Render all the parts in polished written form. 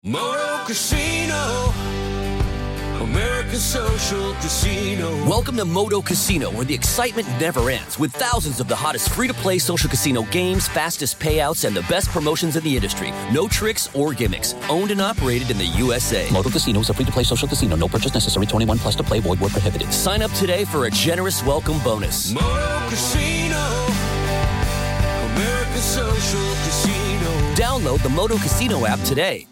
Moto Casino, American Social Casino. Welcome to Moto Casino, where the excitement never ends, with thousands of the hottest free-to-play social casino games, fastest payouts, and the best promotions in the industry. No tricks or gimmicks. Owned and operated in the USA. Moto Casino is a free-to-play social casino. No purchase necessary. 21 plus to play. Void where prohibited. Sign up today for a generous welcome bonus. Moto Casino, American Social Casino. Download the Moto Casino app today.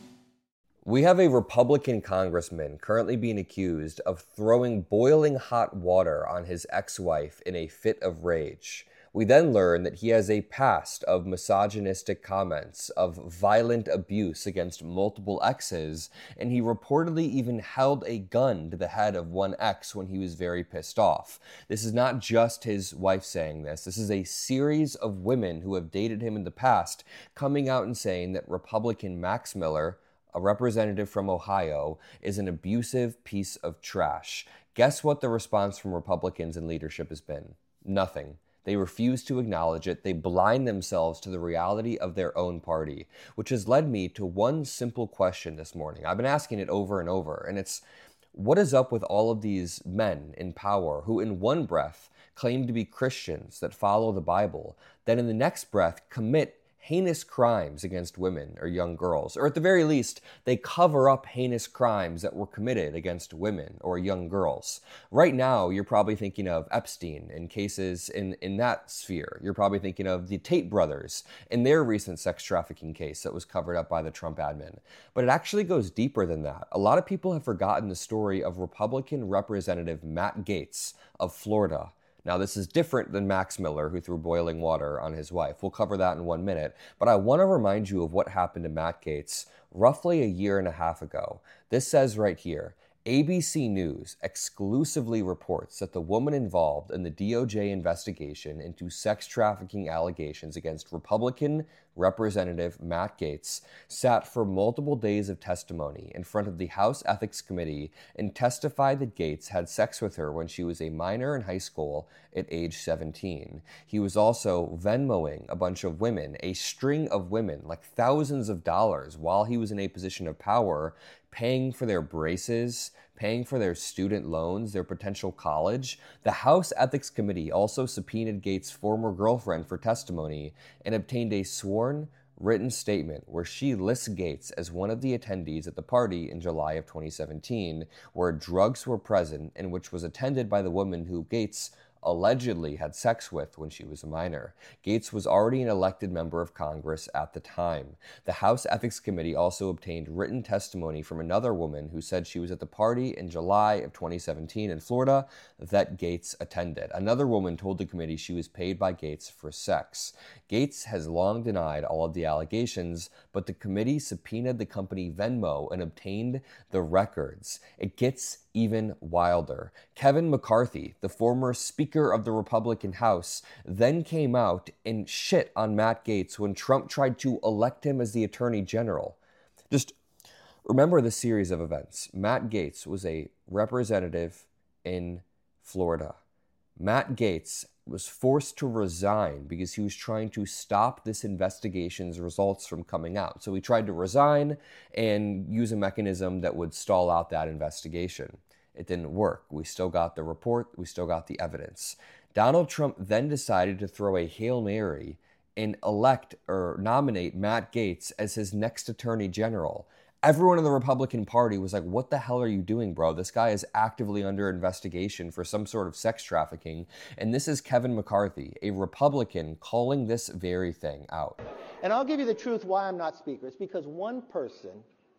We have a Republican congressman currently being accused of throwing boiling hot water on his ex-wife in a fit of rage. We then learn that he has a past of misogynistic comments, of violent abuse against multiple exes, and he reportedly even held a gun to the head of one ex when he was very pissed off. This is not just his wife saying this. This is a series of women who have dated him in the past coming out and saying that Republican Max Miller, a representative from Ohio, is an abusive piece of trash. Guess what the response from Republicans in leadership has been? Nothing. They refuse to acknowledge it. They blind themselves to the reality of their own party, which has led me to one simple question this morning. I've been asking it over and over, and it's, what is up with all of these men in power who in one breath claim to be Christians that follow the Bible, then in the next breath commit heinous crimes against women or young girls, or at the very least, they cover up heinous crimes that were committed against women or young girls. Right now, you're probably thinking of Epstein and cases in that sphere. You're probably thinking of the Tate brothers in their recent sex trafficking case that was covered up by the Trump admin. But it actually goes deeper than that. A lot of people have forgotten the story of Republican Representative Matt Gaetz of Florida. Now, this is different than Max Miller, who threw boiling water on his wife. We'll cover that in 1 minute. But I want to remind you of what happened to Matt Gaetz roughly a year and a half ago. This says right here, ABC News exclusively reports that the woman involved in the DOJ investigation into sex trafficking allegations against Republican Representative Matt Gaetz sat for multiple days of testimony in front of the House Ethics Committee and testified that Gaetz had sex with her when she was a minor in high school at age 17. He was also Venmoing a bunch of women, a string of women, like thousands of dollars, while he was in a position of power, paying for their braces, paying for their student loans, their potential college. The House Ethics Committee also subpoenaed Gaetz' former girlfriend for testimony and obtained a sworn written statement where she lists Gaetz as one of the attendees at the party in July of 2017, where drugs were present and which was attended by the woman who Gaetz allegedly had sex with when she was a minor. Gaetz was already an elected member of Congress at the time. The House Ethics Committee also obtained written testimony from another woman who said she was at the party in July of 2017 in Florida that Gaetz attended. Another woman told the committee she was paid by Gaetz for sex. Gaetz has long denied all of the allegations, but the committee subpoenaed the company Venmo and obtained the records. It gets even wilder. Kevin McCarthy, the former Speaker of the Republican House, then came out and shit on Matt Gaetz when Trump tried to elect him as the Attorney General. Just remember the series of events. Matt Gaetz was a representative in Florida. Matt Gaetz was forced to resign because he was trying to stop this investigation's results from coming out. So he tried to resign and use a mechanism that would stall out that investigation. It didn't work. We still got the report. We still got the evidence. Donald Trump then decided to throw a Hail Mary and elect or nominate Matt Gaetz as his next Attorney General. Everyone in the Republican Party was like, what the hell are you doing, bro? This guy is actively under investigation for some sort of sex trafficking. And this is Kevin McCarthy, a Republican, calling this very thing out. And I'll give you the truth why I'm not Speaker. It's because one person,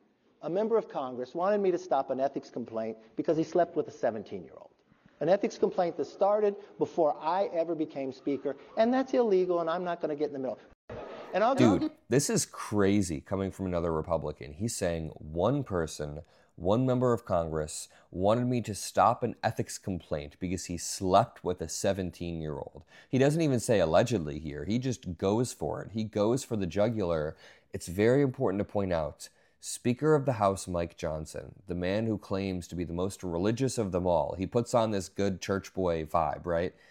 a member of Congress, wanted me to stop an ethics complaint because he slept with a 17-year-old. An ethics complaint that started before I ever became Speaker, and that's illegal, and I'm not going to get in the middle. Dude, this is crazy coming from another Republican. He's saying one person, one member of Congress, wanted me to stop an ethics complaint because he slept with a 17-year-old. He doesn't even say allegedly here. He just goes for it. He goes for the jugular. It's very important to point out, Speaker of the House Mike Johnson, the man who claims to be the most religious of them all, he puts on this good church boy vibe, right?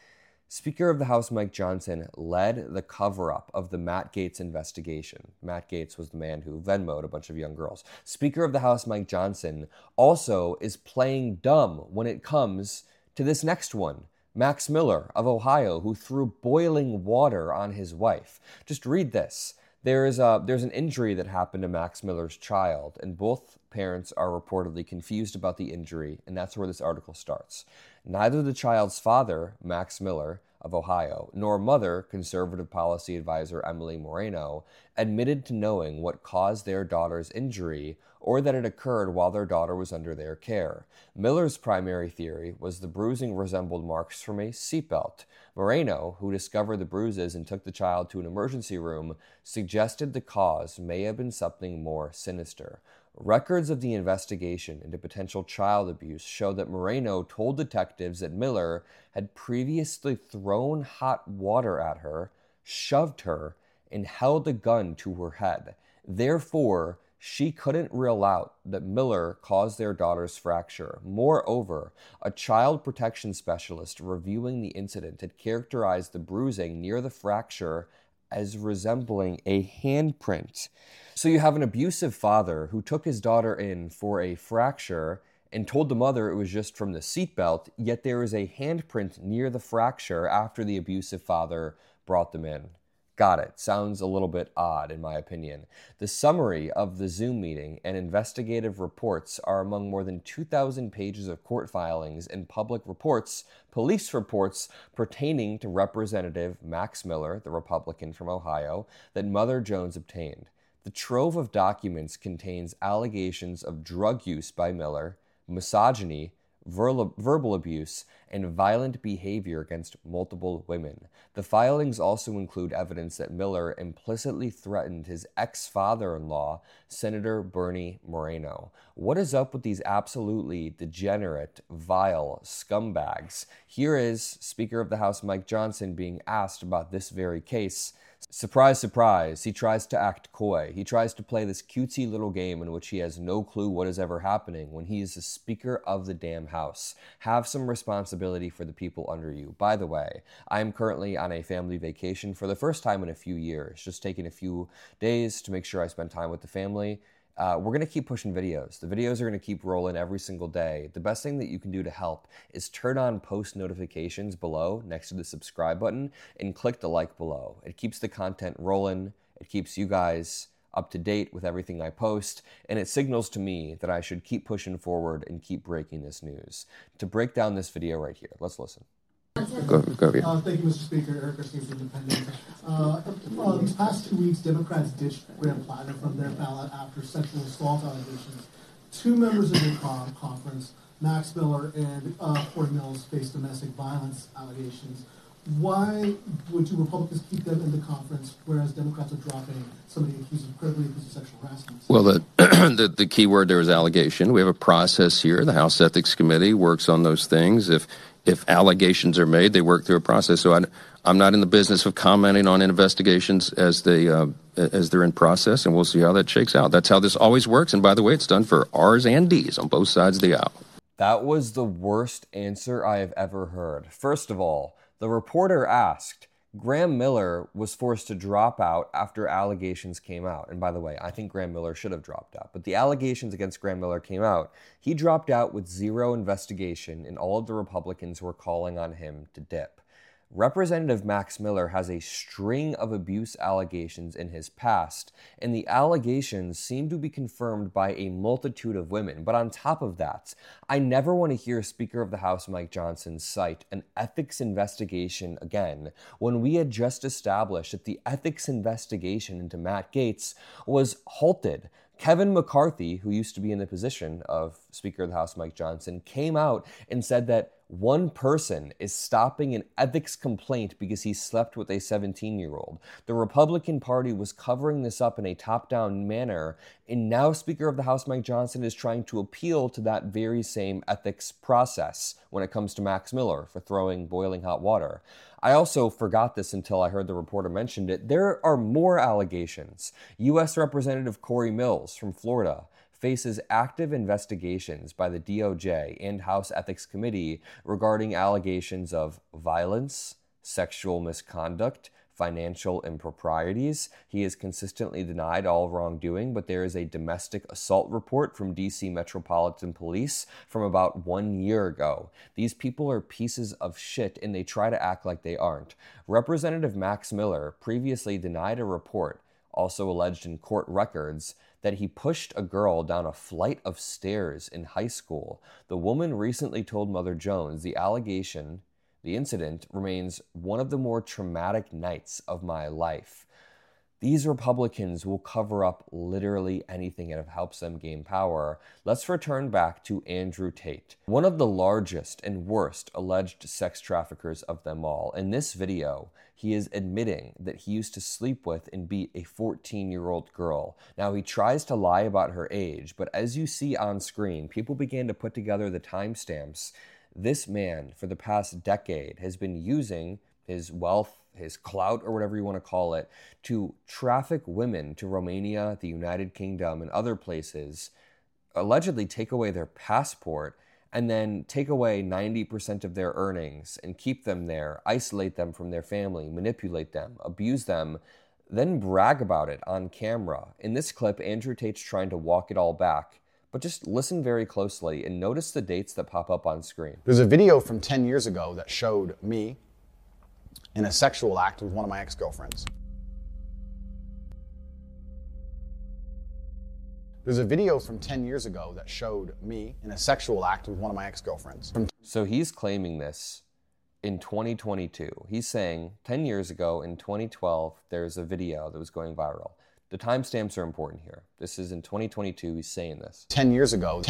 Speaker of the House Mike Johnson led the cover-up of the Matt Gaetz investigation. Matt Gaetz was the man who Venmo'd a bunch of young girls. Speaker of the House Mike Johnson also is playing dumb when it comes to this next one. Max Miller of Ohio, who threw boiling water on his wife. Just read this. There's an injury that happened to Max Miller's child, and both parents are reportedly confused about the injury, and that's where this article starts. Neither the child's father, Max Miller of Ohio, nor mother, conservative policy advisor Emily Moreno, admitted to knowing what caused their daughter's injury or that it occurred while their daughter was under their care. Miller's primary theory was the bruising resembled marks from a seatbelt. Moreno, who discovered the bruises and took the child to an emergency room, suggested the cause may have been something more sinister. Records of the investigation into potential child abuse show that Moreno told detectives that Miller had previously thrown hot water at her, shoved her, and held a gun to her head. Therefore, she couldn't rule out that Miller caused their daughter's fracture. Moreover, a child protection specialist reviewing the incident had characterized the bruising near the fracture as resembling a handprint. So you have an abusive father who took his daughter in for a fracture and told the mother it was just from the seatbelt, yet there is a handprint near the fracture after the abusive father brought them in. Got it. Sounds a little bit odd, in my opinion. The summary of the Zoom meeting and investigative reports are among more than 2,000 pages of court filings and public reports, police reports pertaining to Representative Max Miller, the Republican from Ohio, that Mother Jones obtained. The trove of documents contains allegations of drug use by Miller, misogyny, verbal abuse, and violent behavior against multiple women. The filings also include evidence that Miller implicitly threatened his ex-father-in-law, Senator Bernie Moreno. What is up with these absolutely degenerate, vile scumbags? Here is Speaker of the House Mike Johnson being asked about this very case. Surprise, surprise, he tries to act coy. He tries to play this cutesy little game in which he has no clue what is ever happening when he is the Speaker of the damn House. Have some responsibility for the people under you. By the way, I am currently on a family vacation for the first time in a few years, just taking a few days to make sure I spend time with the family. We're going to keep pushing videos. The videos are going to keep rolling every single day. The best thing that you can do to help is turn on post notifications below next to the subscribe button and click the like below. It keeps the content rolling. It keeps you guys up to date with everything I post, and it signals to me that I should keep pushing forward and keep breaking this news. To break down this video right here, let's listen. Go. Thank you, Mr. Speaker. Eric Garcia from Independent. These past 2 weeks, Democrats ditched Graham Platter from their ballot after sexual assault allegations. 2 members of the conference, Max Miller and Ford Mills, faced domestic violence allegations. Why would you Republicans keep them in the conference, whereas Democrats are dropping somebody critically accused of sexual harassment? Well, the key word there is allegation. We have a process here. The House Ethics Committee works on those things. If allegations are made, they work through a process. So I'm not in the business of commenting on investigations as they're in process, and we'll see how that shakes out. That's how this always works. And by the way, it's done for R's and D's on both sides of the aisle. That was the worst answer I have ever heard. First of all, the reporter asked, Graham Miller was forced to drop out after allegations came out. And by the way, I think Graham Miller should have dropped out. But the allegations against Graham Miller came out. He dropped out with zero investigation, and all of the Republicans were calling on him to dip. Representative Max Miller has a string of abuse allegations in his past, and the allegations seem to be confirmed by a multitude of women. But on top of that, I never want to hear Speaker of the House Mike Johnson cite an ethics investigation again, when we had just established that the ethics investigation into Matt Gaetz was halted. Kevin McCarthy, who used to be in the position of Speaker of the House Mike Johnson, came out and said that one person is stopping an ethics complaint because he slept with a 17-year-old. The Republican Party was covering this up in a top-down manner, and now Speaker of the House Mike Johnson is trying to appeal to that very same ethics process when it comes to Max Miller for throwing boiling hot water. I also forgot this until I heard the reporter mentioned it. There are more allegations. U.S. Representative Corey Mills from Florida faces active investigations by the DOJ and House Ethics Committee regarding allegations of violence, sexual misconduct, financial improprieties. He has consistently denied all wrongdoing, but there is a domestic assault report from DC Metropolitan Police from about 1 year ago. These people are pieces of shit and they try to act like they aren't. Representative Max Miller previously denied a report, also alleged in court records, that he pushed a girl down a flight of stairs in high school. The woman recently told Mother Jones the incident remains one of the more traumatic nights of my life. These Republicans will cover up literally anything that helps them gain power. Let's return back to Andrew Tate, one of the largest and worst alleged sex traffickers of them all. In this video, he is admitting that he used to sleep with and beat a 14-year-old girl. Now, he tries to lie about her age, but as you see on screen, people began to put together the timestamps. This man, for the past decade, has been using his wealth, his clout, or whatever you want to call it, to traffic women to Romania, the United Kingdom, and other places, allegedly take away their passport, and then take away 90% of their earnings and keep them there, isolate them from their family, manipulate them, abuse them, then brag about it on camera. In this clip, Andrew Tate's trying to walk it all back. But just listen very closely and notice the dates that pop up on screen. There's a video from 10 years ago that showed me in a sexual act with one of my ex-girlfriends. There's a video from 10 years ago that showed me in a sexual act with one of my ex-girlfriends. So he's claiming this in 2022. He's saying 10 years ago in 2012, there's a video that was going viral. The timestamps are important here. This is in 2022, he's saying this. 10 years ago.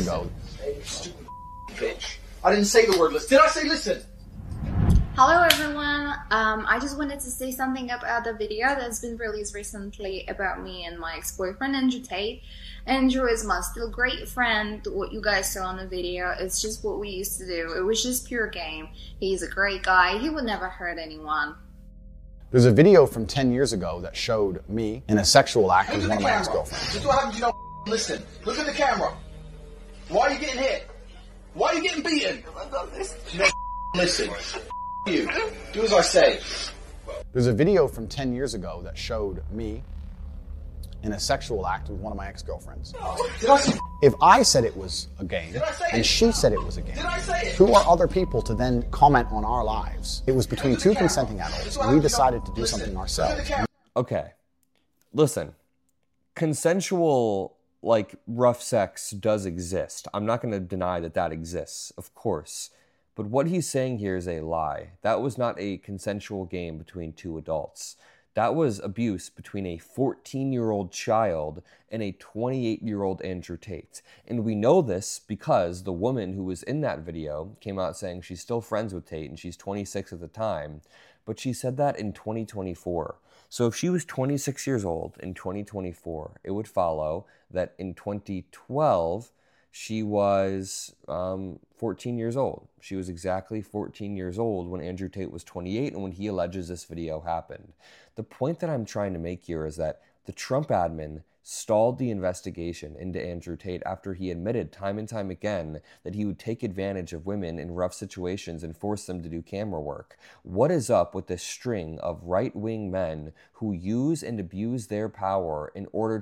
Bitch. I didn't say the word listen. Did I say listen? Hello everyone. I just wanted to say something about the video that's been released recently about me and my ex-boyfriend, Andrew Tate. Andrew is my still great friend. What you guys saw in the video, it's just what we used to do. It was just pure game. He's a great guy. He would never hurt anyone. There's a video from 10 years ago that showed me in a sexual act with one of my ex-girlfriends. Just what happens, you don't listen. Look at the camera. Why are you getting hit? Why are you getting beaten? You don't listen. You. Do as I say. There's a video from 10 years ago that showed me in a sexual act with one of my ex-girlfriends. Did I say If I said it was a game, and she said it was a game, who are other people to then comment on our lives? It was between two consenting adults, and we decided to do something ourselves. Okay, listen, consensual, rough sex does exist. I'm not going to deny that that exists, of course. But what he's saying here is a lie. That was not a consensual game between two adults. That was abuse between a 14-year-old child and a 28-year-old Andrew Tate. And we know this because the woman who was in that video came out saying she's still friends with Tate and she's 26 at the time, but she said that in 2024. So if she was 26 years old in 2024, it would follow that in 2012, she was 14 years old. She was exactly 14 years old when Andrew Tate was 28 and when he alleges this video happened. The point that I'm trying to make here is that the Trump admin stalled the investigation into Andrew Tate after he admitted time and time again that he would take advantage of women in rough situations and force them to do camera work. What is up with this string of right-wing men who use and abuse their power in order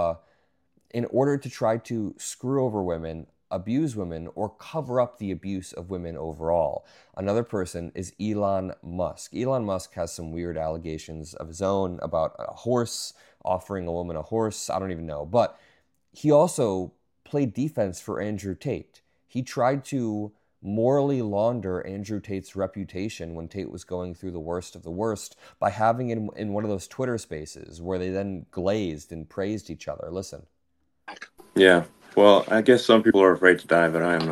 to try to screw over women, abuse women, or cover up the abuse of women overall? Another person is Elon Musk. Elon Musk has some weird allegations of his own about a horse, offering a woman a horse. I don't even know. But he also played defense for Andrew Tate. He tried to morally launder Andrew Tate's reputation when Tate was going through the worst of the worst by having it in one of those Twitter spaces where they then glazed and praised each other. Listen. Yeah. Well, I guess some people are afraid to die, but I am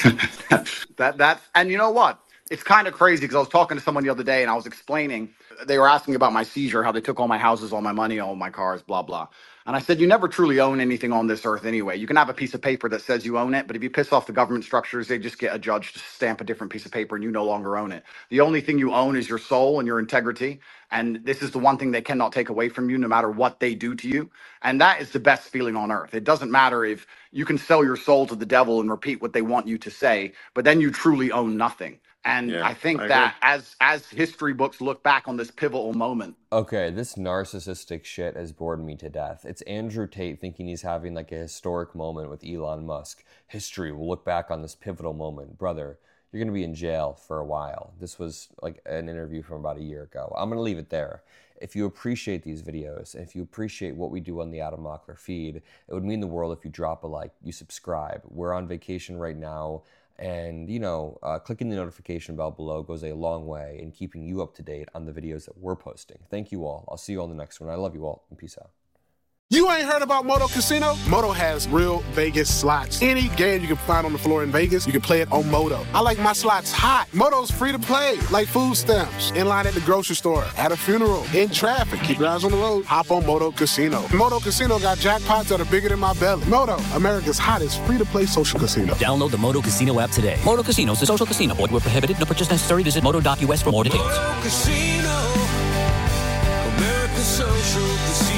not. And you know what? It's kind of crazy because I was talking to someone the other day and I was explaining, they were asking about my seizure, how they took all my houses, all my money, all my cars, blah, blah. And I said, you never truly own anything on this earth anyway. You can have a piece of paper that says you own it, but if you piss off the government structures, they just get a judge to stamp a different piece of paper and you no longer own it. The only thing you own is your soul and your integrity. And this is the one thing they cannot take away from you no matter what they do to you. And that is the best feeling on earth. It doesn't matter if you can sell your soul to the devil and repeat what they want you to say, but then you truly own nothing. And I think that as history books look back on this pivotal moment. Okay, this narcissistic shit has bored me to death. It's Andrew Tate thinking he's having like a historic moment with Elon Musk. History will look back on this pivotal moment. Brother, you're going to be in jail for a while. This was like an interview from about a year ago. I'm going to leave it there. If you appreciate these videos, and if you appreciate what we do on the Adam Mockler feed, it would mean the world if you drop a like, you subscribe. We're on vacation right now. And, clicking the notification bell below goes a long way in keeping you up to date on the videos that we're posting. Thank you all. I'll see you on the next one. I love you all, and peace out. You ain't heard about Moto Casino? Moto has real Vegas slots. Any game you can find on the floor in Vegas, you can play it on Moto. I like my slots hot. Moto's free to play, like food stamps, in line at the grocery store, at a funeral, in traffic. Keep your eyes on the road. Hop on Moto Casino. Moto Casino got jackpots that are bigger than my belly. Moto, America's hottest free-to-play social casino. Download the Moto Casino app today. Moto Casino is a social casino. Void where prohibited. No purchase necessary. Visit moto.us for more details. Moto Casino, America's social casino.